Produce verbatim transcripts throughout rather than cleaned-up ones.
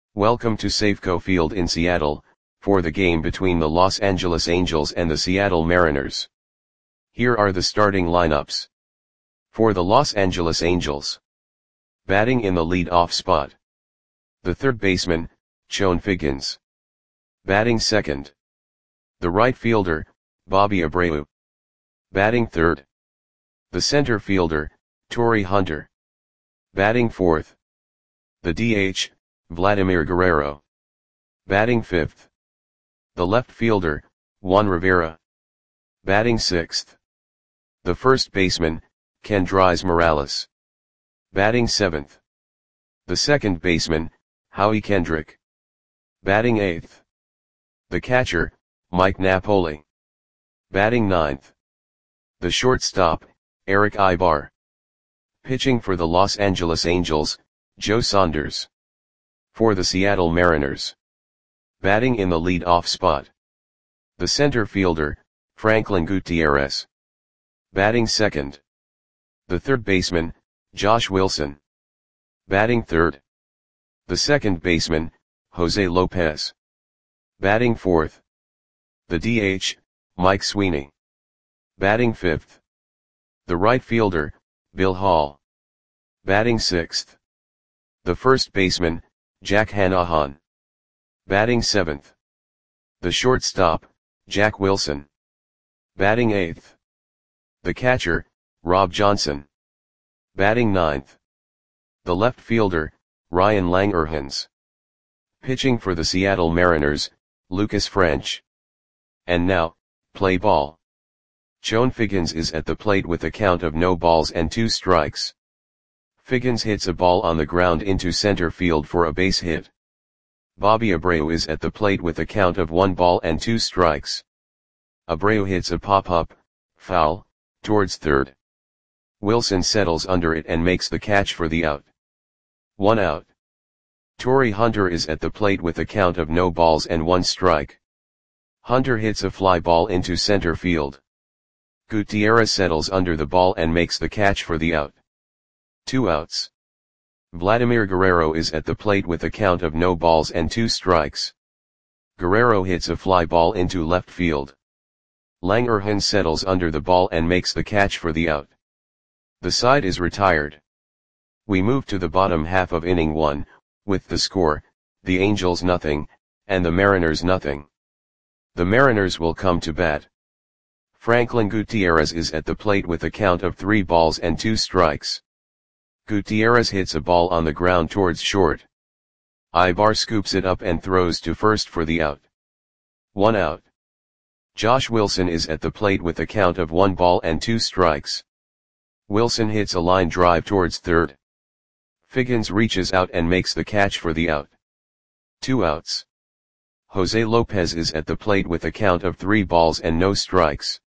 Welcome to Safeco Field in Seattle, for the game between the Los Angeles Angels and the Seattle Mariners. Here are the starting lineups. For the Los Angeles Angels. Batting in the lead-off spot. The third baseman, Chone Figgins. Batting second. The right fielder, Bobby Abreu. Batting third. The center fielder, Torii Hunter. Batting fourth. The D H, Vladimir Guerrero. Batting fifth. The left fielder, Juan Rivera. Batting sixth. The first baseman, Kendrys Morales. Batting seventh. The second baseman, Howie Kendrick. Batting eighth. The catcher, Mike Napoli. Batting ninth. The shortstop, Erick Aybar. Pitching for the Los Angeles Angels, Joe Saunders. For the Seattle Mariners. Batting in the lead-off spot. The center fielder, Franklin Gutierrez. Batting second. The third baseman, Josh Wilson. Batting third. The second baseman, Jose Lopez. Batting fourth. The D H, Mike Sweeney. Batting fifth. The right fielder, Bill Hall. Batting sixth. The first baseman, Jack Hannahan. Batting seventh. The shortstop, Jack Wilson. Batting eighth. The catcher, Rob Johnson. Batting ninth. The left fielder, Ryan Langerhans. Pitching for the Seattle Mariners, Lucas French. And now, play ball. Chone Figgins is at the plate with a count of no balls and two strikes. Figgins hits a ball on the ground into center field for a base hit. Bobby Abreu is at the plate with a count of one ball and two strikes. Abreu hits a pop-up, foul, towards third. Wilson settles under it and makes the catch for the out. One out. Torii Hunter is at the plate with a count of no balls and one strike. Hunter hits a fly ball into center field. Gutierrez settles under the ball and makes the catch for the out. Two outs. Vladimir Guerrero is at the plate with a count of no balls and two strikes. Guerrero hits a fly ball into left field. Langerhans settles under the ball and makes the catch for the out. The side is retired. We move to the bottom half of inning one, with the score, the Angels nothing, and the Mariners nothing. The Mariners will come to bat. Franklin Gutierrez is at the plate with a count of three balls and two strikes. Gutierrez hits a ball on the ground towards short. Aybar scoops it up and throws to first for the out. One out. Josh Wilson is at the plate with a count of one ball and two strikes. Wilson hits a line drive towards third. Figgins reaches out and makes the catch for the out. Two outs. Jose Lopez is at the plate with a count of three balls and no strikes.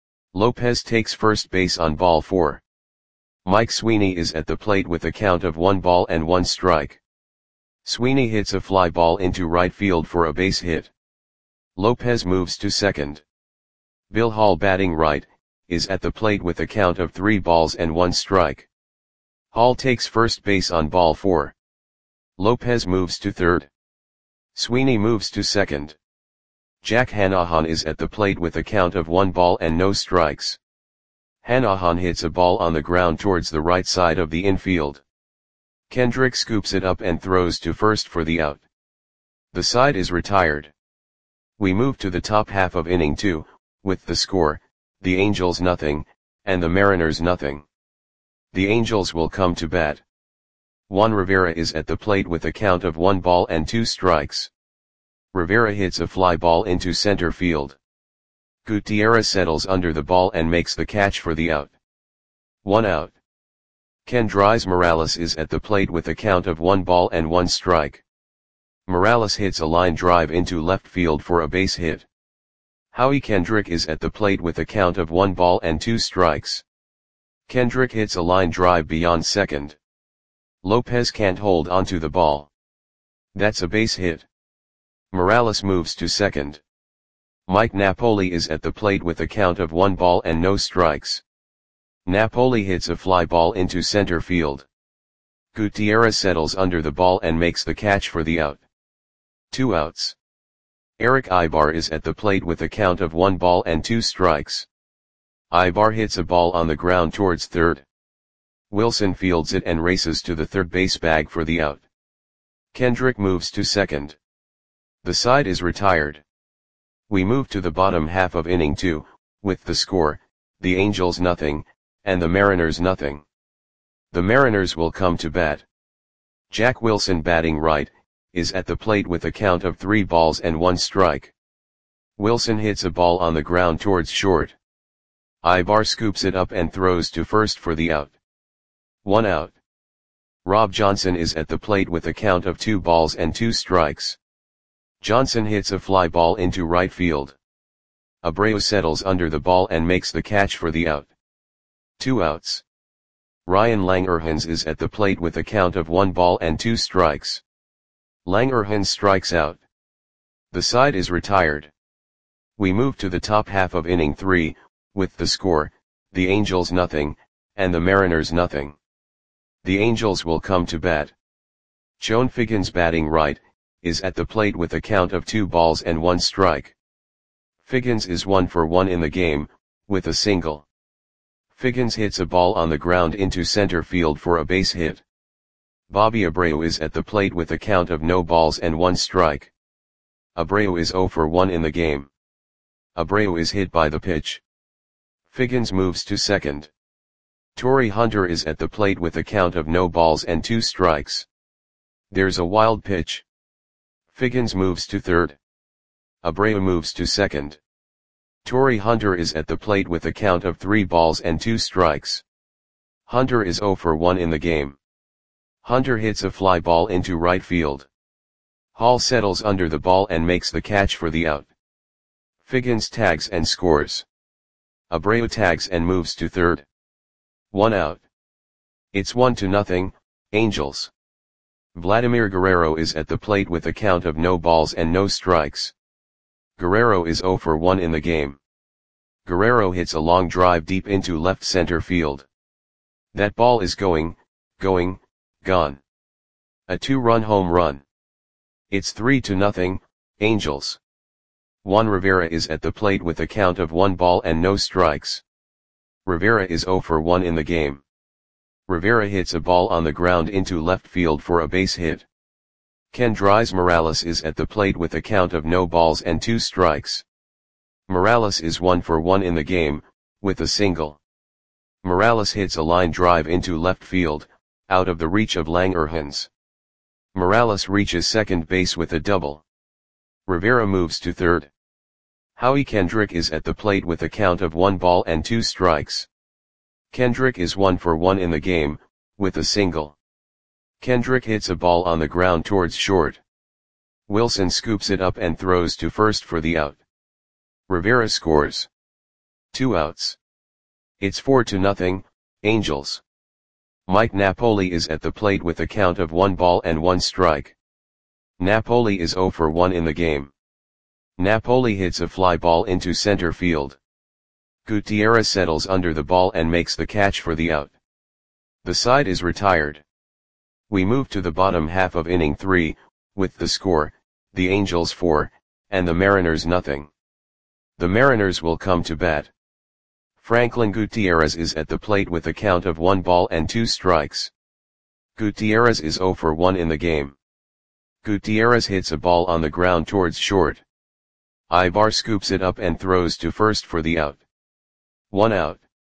Lopez takes first base on ball four. Mike Sweeney is at the plate with a count of one ball and one strike. Sweeney hits a fly ball into right field for a base hit. Lopez moves to second. Bill Hall, batting right, is at the plate with a count of three balls and one strike. Hall takes first base on ball four. Lopez moves to third. Sweeney moves to second. Jack Hannahan is at the plate with a count of one ball and no strikes. Hannahan hits a ball on the ground towards the right side of the infield. Kendrick scoops it up and throws to first for the out. The side is retired. We move to the top half of inning two, with the score, the Angels nothing, and the Mariners nothing. The Angels will come to bat. Juan Rivera is at the plate with a count of one ball and two strikes. Rivera hits a fly ball into center field. Gutierrez settles under the ball and makes the catch for the out. One out. Kendrys Morales is at the plate with a count of one ball and one strike. Morales hits a line drive into left field for a base hit. Howie Kendrick is at the plate with a count of one ball and two strikes. Kendrick hits a line drive beyond second. Lopez can't hold onto the ball. That's a base hit. Morales moves to second. Mike Napoli is at the plate with a count of one ball and no strikes. Napoli hits a fly ball into center field. Gutierrez settles under the ball and makes the catch for the out. Two outs. Eric Ibar is at the plate with a count of one ball and two strikes. Ibar hits a ball on the ground towards third. Wilson fields it and races to the third base bag for the out. Kendrick moves to second. The side is retired. We move to the bottom half of inning two, with the score, the Angels nothing, and the Mariners nothing. The Mariners will come to bat. Jack Wilson, batting right, is at the plate with a count of three balls and one strike. Wilson hits a ball on the ground towards short. Ibar scoops it up and throws to first for the out. One out. Rob Johnson is at the plate with a count of two balls and two strikes. Johnson hits a fly ball into right field. Abreu settles under the ball and makes the catch for the out. Two outs. Ryan Langerhans is at the plate with a count of one ball and two strikes. Langerhans strikes out. The side is retired. We move to the top half of inning three, with the score, the Angels nothing, and the Mariners nothing. The Angels will come to bat. Joan Figgins, batting right, is at the plate with a count of two balls and one strike. Figgins is one for one in the game, with a single. Figgins hits a ball on the ground into center field for a base hit. Bobby Abreu is at the plate with a count of no balls and one strike. Abreu is zero for one in the game. Abreu is hit by the pitch. Figgins moves to second. Torrey Hunter is at the plate with a count of no balls and two strikes. There's a wild pitch. Figgins moves to third. Abreu moves to second. Torrey Hunter is at the plate with a count of three balls and two strikes. Hunter is zero for one in the game. Hunter hits a fly ball into right field. Hall settles under the ball and makes the catch for the out. Figgins tags and scores. Abreu tags and moves to third. One out. It's one to nothing, Angels. Vladimir Guerrero is at the plate with a count of no balls and no strikes. Guerrero is zero for one in the game. Guerrero hits a long drive deep into left center field. That ball is going, going, gone. A two-run home run. It's three to nothing, Angels. Juan Rivera is at the plate with a count of one ball and no strikes. Rivera is zero for one in the game. Rivera hits a ball on the ground into left field for a base hit. Kendrys Morales is at the plate with a count of no balls and two strikes. Morales is one for one in the game, with a single. Morales hits a line drive into left field, out of the reach of Langerhans. Morales reaches second base with a double. Rivera moves to third. Howie Kendrick is at the plate with a count of one ball and two strikes. Kendrick is one for one in the game, with a single. Kendrick hits a ball on the ground towards short. Wilson scoops it up and throws to first for the out. Rivera scores. Two outs. It's four to nothing, Angels. Mike Napoli is at the plate with a count of one ball and one strike. Napoli is zero for one in the game. Napoli hits a fly ball into center field. Gutierrez settles under the ball and makes the catch for the out. The side is retired. We move to the bottom half of inning three, with the score, the Angels four, and the Mariners nothing. The Mariners will come to bat. Franklin Gutierrez is at the plate with a count of one ball and two strikes. Gutierrez is zero for one in the game. Gutierrez hits a ball on the ground towards short. Ibar scoops it up and throws to first for the out. One out.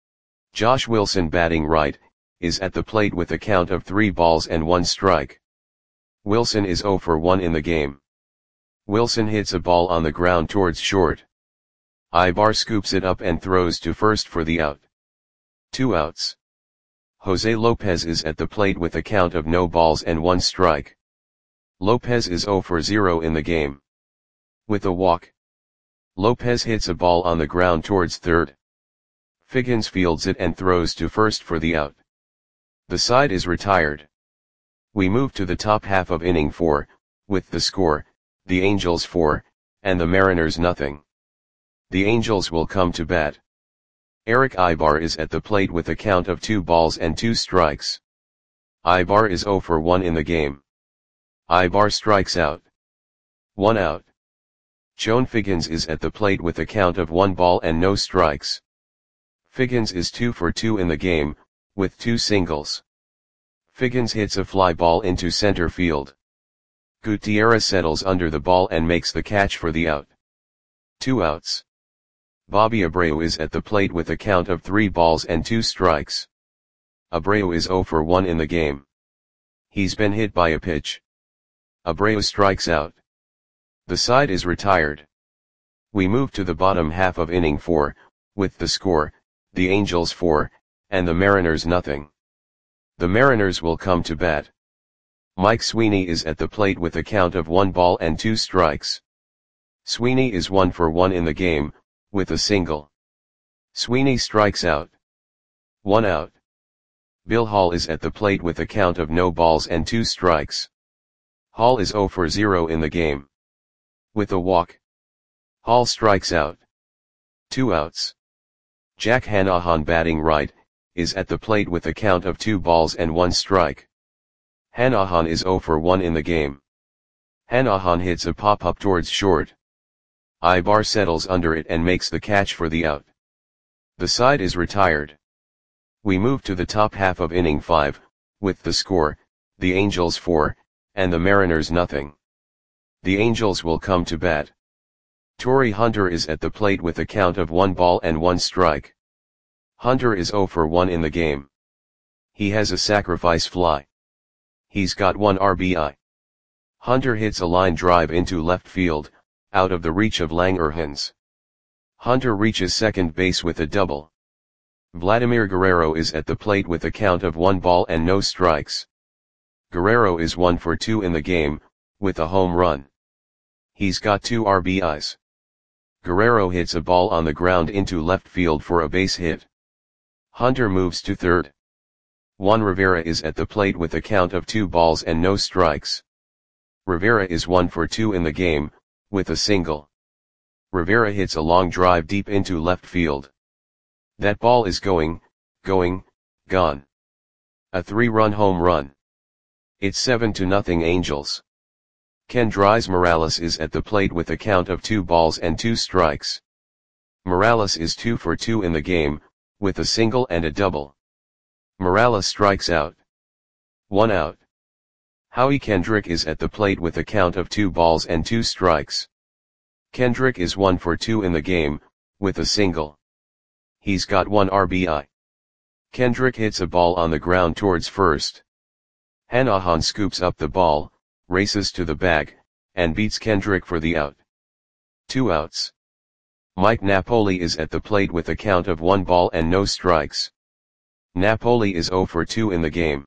Josh Wilson, batting right, is at the plate with a count of three balls and one strike. Wilson is zero for one in the game. Wilson hits a ball on the ground towards short. Ibar scoops it up and throws to first for the out. Two outs. Jose Lopez is at the plate with a count of no balls and one strike. Lopez is zero for zero in the game. With a walk. Lopez hits a ball on the ground towards third. Figgins fields it and throws to first for the out. The side is retired. We move to the top half of inning four, with the score, the Angels four, and the Mariners nothing. The Angels will come to bat. Eric Ibar is at the plate with a count of two balls and two strikes. Ibar is zero for one in the game. Ibar strikes out. One out. Joan Figgins is at the plate with a count of one ball and no strikes. Figgins is two for two in the game, with two singles. Figgins hits a fly ball into center field. Gutierrez settles under the ball and makes the catch for the out. Two outs. Bobby Abreu is at the plate with a count of three balls and two strikes. Abreu is zero for one in the game. He's been hit by a pitch. Abreu strikes out. The side is retired. We move to the bottom half of inning four, with the score, the Angels four, and the Mariners nothing. The Mariners will come to bat. Mike Sweeney is at the plate with a count of one ball and two strikes. Sweeney is one for one in the game, with a single. Sweeney strikes out. One out. Bill Hall is at the plate with a count of no balls and two strikes. Hall is zero for zero in the game. With a walk. Hall strikes out. Two outs. Jack Hannahan, batting right, is at the plate with a count of two balls and one strike. Hannahan is zero for one in the game. Hannahan hits a pop-up towards short. Ibar settles under it and makes the catch for the out. The side is retired. We move to the top half of inning five, with the score, the Angels four, and the Mariners nothing. The Angels will come to bat. Torrey Hunter is at the plate with a count of one ball and one strike. Hunter is zero for one in the game. He has a sacrifice fly. He's got one R B I. Hunter hits a line drive into left field, out of the reach of Langerhans. Hunter reaches second base with a double. Vladimir Guerrero is at the plate with a count of one ball and no strikes. Guerrero is one for two in the game, with a home run. He's got two R B Is. Guerrero hits a ball on the ground into left field for a base hit. Hunter moves to third. Juan Rivera is at the plate with a count of two balls and no strikes. Rivera is one for two in the game, with a single. Rivera hits a long drive deep into left field. That ball is going, going, gone. A three-run home run. It's seven to nothing Angels. Kendrys Morales is at the plate with a count of two balls and two strikes. Morales is two for two in the game, with a single and a double. Morales strikes out. One out. Howie Kendrick is at the plate with a count of two balls and two strikes. Kendrick is one for two in the game, with a single. He's got one R B I. Kendrick hits a ball on the ground towards first. Hannahan scoops up the ball, races to the bag, and beats Kendrick for the out. Two outs. Mike Napoli is at the plate with a count of one ball and no strikes. Napoli is zero for two in the game.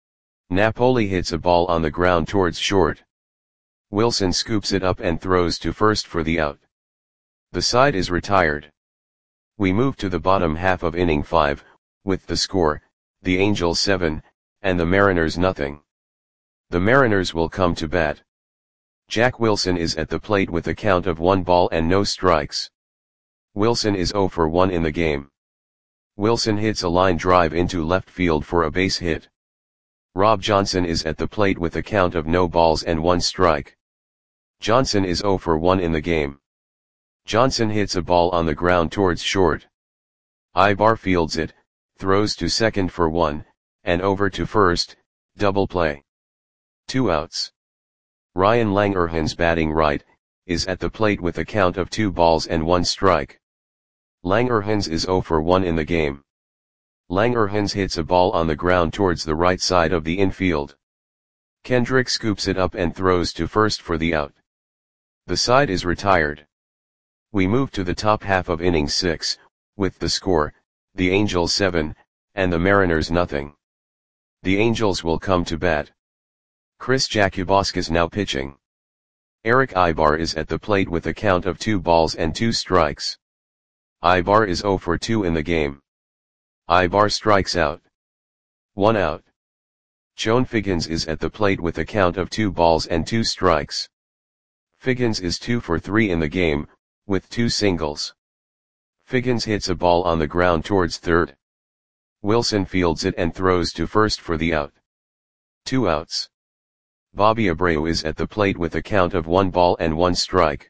Napoli hits a ball on the ground towards short. Wilson scoops it up and throws to first for the out. The side is retired. We move to the bottom half of inning five, with the score, the Angels seven, and the Mariners nothing. The Mariners will come to bat. Jack Wilson is at the plate with a count of one ball and no strikes. Wilson is zero for one in the game. Wilson hits a line drive into left field for a base hit. Rob Johnson is at the plate with a count of no balls and one strike. Johnson is zero for one in the game. Johnson hits a ball on the ground towards short. Ibar fields it, throws to second for one, and over to first, double play. Two outs. Ryan Langerhans, batting right, is at the plate with a count of two balls and one strike. Langerhans is zero for one in the game. Langerhans hits a ball on the ground towards the right side of the infield. Kendrick scoops it up and throws to first for the out. The side is retired. We move to the top half of inning six, with the score, the Angels seven, and the Mariners nothing. The Angels will come to bat. Chris Jakubowski's now pitching. Eric Ibar is at the plate with a count of two balls and two strikes. Ibar is zero for two in the game. Ibar strikes out. One out. Joan Figgins is at the plate with a count of two balls and two strikes. Figgins is two for three in the game, with two singles. Figgins hits a ball on the ground towards third. Wilson fields it and throws to first for the out. Two outs. Bobby Abreu is at the plate with a count of one ball and one strike.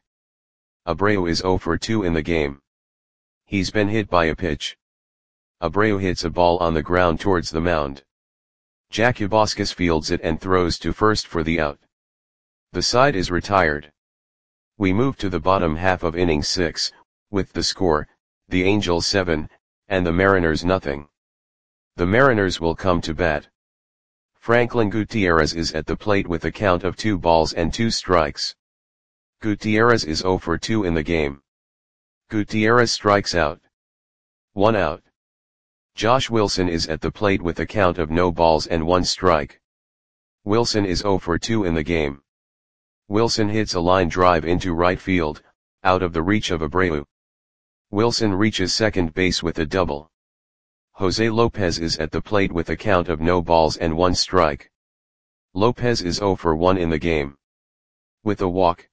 Abreu is zero for two in the game. He's been hit by a pitch. Abreu hits a ball on the ground towards the mound. Jakubowski fields it and throws to first for the out. The side is retired. We move to the bottom half of inning six, with the score, the Angels seven, and the Mariners nothing. The Mariners will come to bat. Franklin Gutierrez is at the plate with a count of two balls and two strikes. Gutierrez is zero for two in the game. Gutierrez strikes out. One out. Josh Wilson is at the plate with a count of no balls and one strike. Wilson is zero for two in the game. Wilson hits a line drive into right field, out of the reach of Abreu. Wilson reaches second base with a double. Jose Lopez is at the plate with a count of no balls and one strike. Lopez is zero for one in the game. With a walk,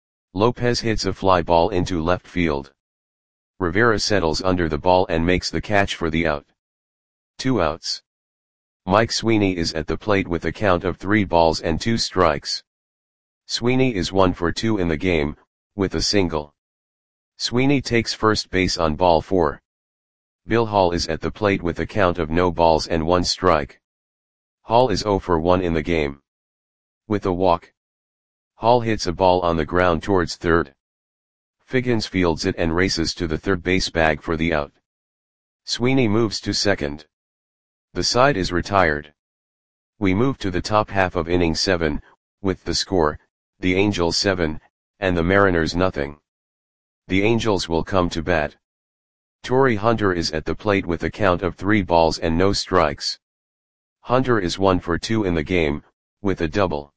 Lopez hits a fly ball into left field. Rivera settles under the ball and makes the catch for the out. Two outs. Mike Sweeney is at the plate with a count of three balls and two strikes. Sweeney is one for two in the game, with a single. Sweeney takes first base on ball four. Bill Hall is at the plate with a count of no balls and one strike. Hall is zero for one in the game. With a walk, Hall hits a ball on the ground towards third. Figgins fields it and races to the third base bag for the out. Sweeney moves to second. The side is retired. We move to the top half of inning seven, with the score, the Angels seven, and the Mariners nothing. The Angels will come to bat. Torrey Hunter is at the plate with a count of three balls and no strikes. Hunter is one for two in the game, with a double.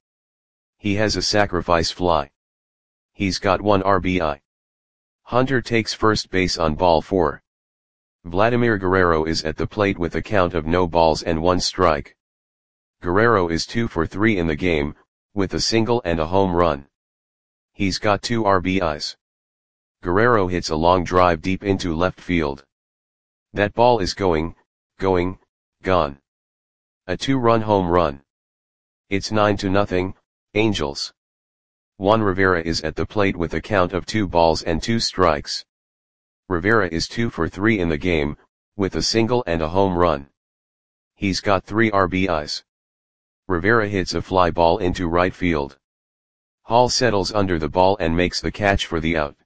He has a sacrifice fly. He's got one R B I. Hunter takes first base on ball four. Vladimir Guerrero is at the plate with a count of no balls and one strike. Guerrero is two for three in the game, with a single and a home run. He's got two R B Is. Guerrero hits a long drive deep into left field. That ball is going, going, gone. A two-run home run. It's nine to nothing, Angels. Juan Rivera is at the plate with a count of two balls and two strikes. Rivera is two for three in the game, with a single and a home run. He's got three R B Is. Rivera hits a fly ball into right field. Hall settles under the ball and makes the catch for the out.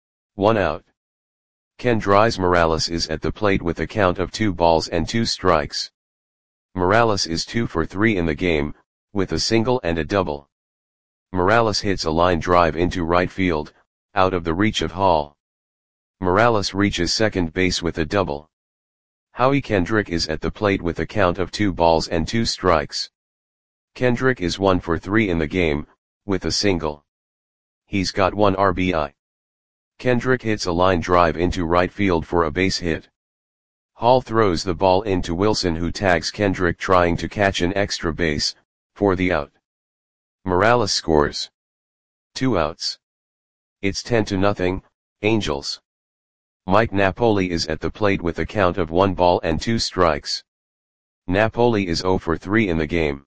One out. Kendrys Morales is at the plate with a count of two balls and two strikes. Morales is two for three in the game, with a single and a double. Morales hits a line drive into right field, out of the reach of Hall. Morales reaches second base with a double. Howie Kendrick is at the plate with a count of two balls and two strikes. Kendrick is one for three in the game, with a single. He's got one R B I. Kendrick hits a line drive into right field for a base hit. Hall throws the ball into Wilson, who tags Kendrick trying to catch an extra base, for the out. Morales scores. Two outs. It's ten to nothing, Angels. Mike Napoli is at the plate with a count of one ball and two strikes. Napoli is zero for three in the game.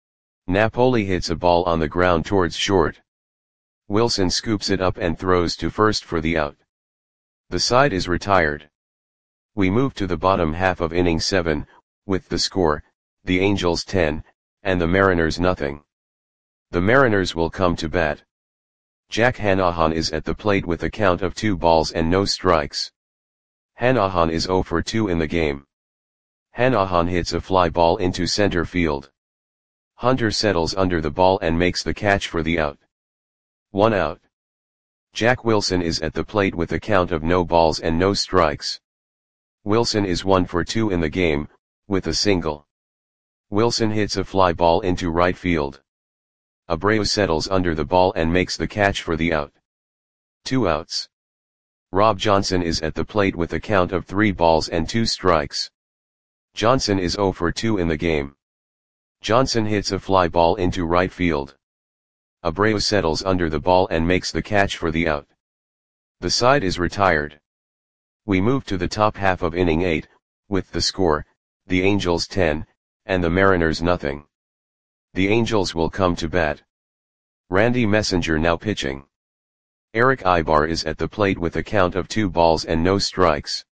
Napoli hits a ball on the ground towards short. Wilson scoops it up and throws to first for the out. The side is retired. We move to the bottom half of inning seven, with the score, the Angels ten, and the Mariners nothing. The Mariners will come to bat. Jack Hanahan is at the plate with a count of two balls and no strikes. Hanahan is zero for two in the game. Hanahan hits a fly ball into center field. Hunter settles under the ball and makes the catch for the out. One out. Jack Wilson is at the plate with a count of no balls and no strikes. Wilson is one for two in the game, with a single. Wilson hits a fly ball into right field. Abreu settles under the ball and makes the catch for the out. Two outs. Rob Johnson is at the plate with a count of three balls and two strikes. Johnson is zero for two in the game. Johnson hits a fly ball into right field. Abreu settles under the ball and makes the catch for the out. The side is retired. We move to the top half of inning eight, with the score, the Angels ten, and the Mariners nothing. The Angels will come to bat. Randy Messenger now pitching. Eric Ibar is at the plate with a count of two balls and no strikes.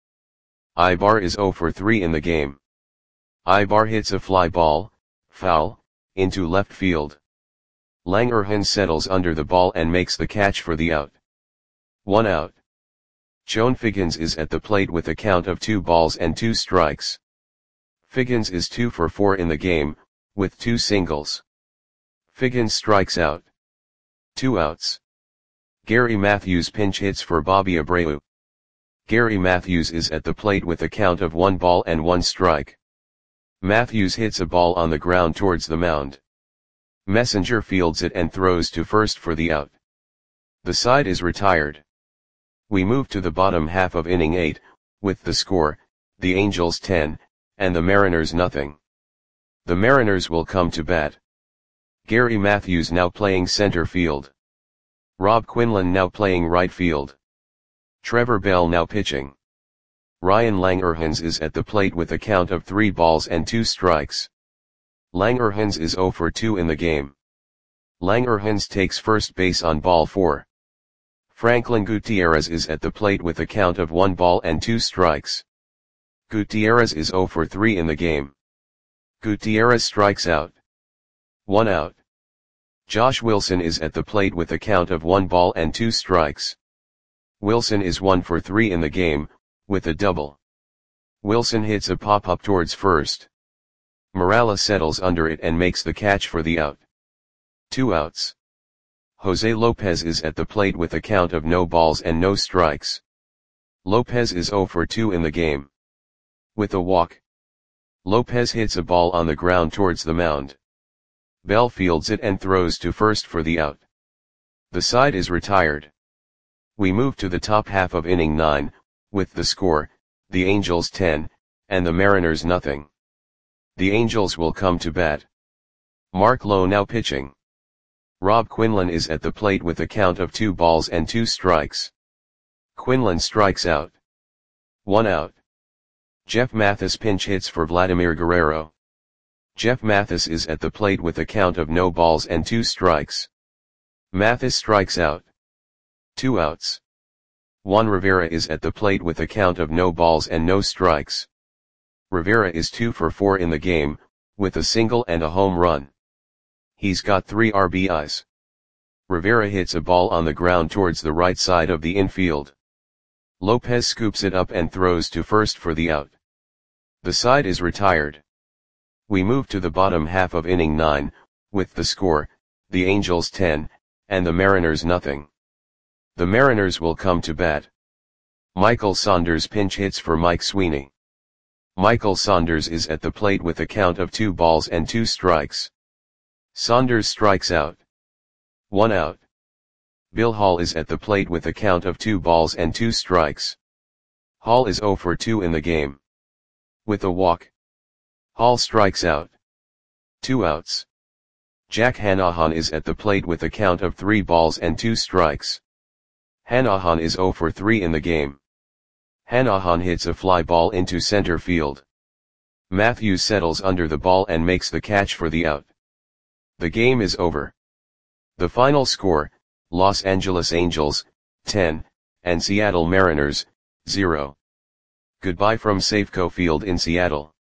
Ibar is zero for three in the game. Ibar hits a fly ball, foul, into left field. Langerhans settles under the ball and makes the catch for the out. One out. Joan Figgins is at the plate with a count of two balls and two strikes. Figgins is two for four in the game, with two singles. Figgins strikes out. Two outs. Gary Matthews pinch hits for Bobby Abreu. Gary Matthews is at the plate with a count of one ball and one strike. Matthews hits a ball on the ground towards the mound. Messenger fields it and throws to first for the out. The side is retired. We move to the bottom half of inning eight, with the score, the Angels ten, and the Mariners nothing. The Mariners will come to bat. Gary Matthews now playing center field. Rob Quinlan now playing right field. Trevor Bell now pitching. Ryan Langerhans is at the plate with a count of three balls and two strikes. Langerhans is zero for two in the game. Langerhans takes first base on ball four. Franklin Gutierrez is at the plate with a count of one ball and two strikes. Gutierrez is zero for three in the game. Gutierrez strikes out. One out. Josh Wilson is at the plate with a count of one ball and two strikes. Wilson is one for three in the game, with a double. Wilson hits a pop-up towards first. Morales settles under it and makes the catch for the out. Two outs. Jose Lopez is at the plate with a count of no balls and no strikes. Lopez is zero for two in the game. With a walk. Lopez hits a ball on the ground towards the mound. Bell fields it and throws to first for the out. The side is retired. We move to the top half of inning nine, with the score, the Angels ten, and the Mariners nothing. The Angels will come to bat. Mark Lowe now pitching. Rob Quinlan is at the plate with a count of two balls and two strikes. Quinlan strikes out. One out. Jeff Mathis pinch hits for Vladimir Guerrero. Jeff Mathis is at the plate with a count of no balls and two strikes. Mathis strikes out. Two outs. Juan Rivera is at the plate with a count of no balls and no strikes. Rivera is two for four in the game, with a single and a home run. He's got three R B Is. Rivera hits a ball on the ground towards the right side of the infield. Lopez scoops it up and throws to first for the out. The side is retired. We move to the bottom half of inning nine, with the score, the Angels ten, and the Mariners nothing. The Mariners will come to bat. Michael Saunders pinch hits for Mike Sweeney. Michael Saunders is at the plate with a count of two balls and two strikes. Saunders strikes out. One out. Bill Hall is at the plate with a count of two balls and two strikes. Hall is zero for two in the game. With a walk. Hall strikes out. Two outs. Jack Hanahan is at the plate with a count of three balls and two strikes. Hanahan is zero for three in the game. Hanahan hits a fly ball into center field. Matthews settles under the ball and makes the catch for the out. The game is over. The final score, Los Angeles Angels, ten, and Seattle Mariners, zero. Goodbye from Safeco Field in Seattle.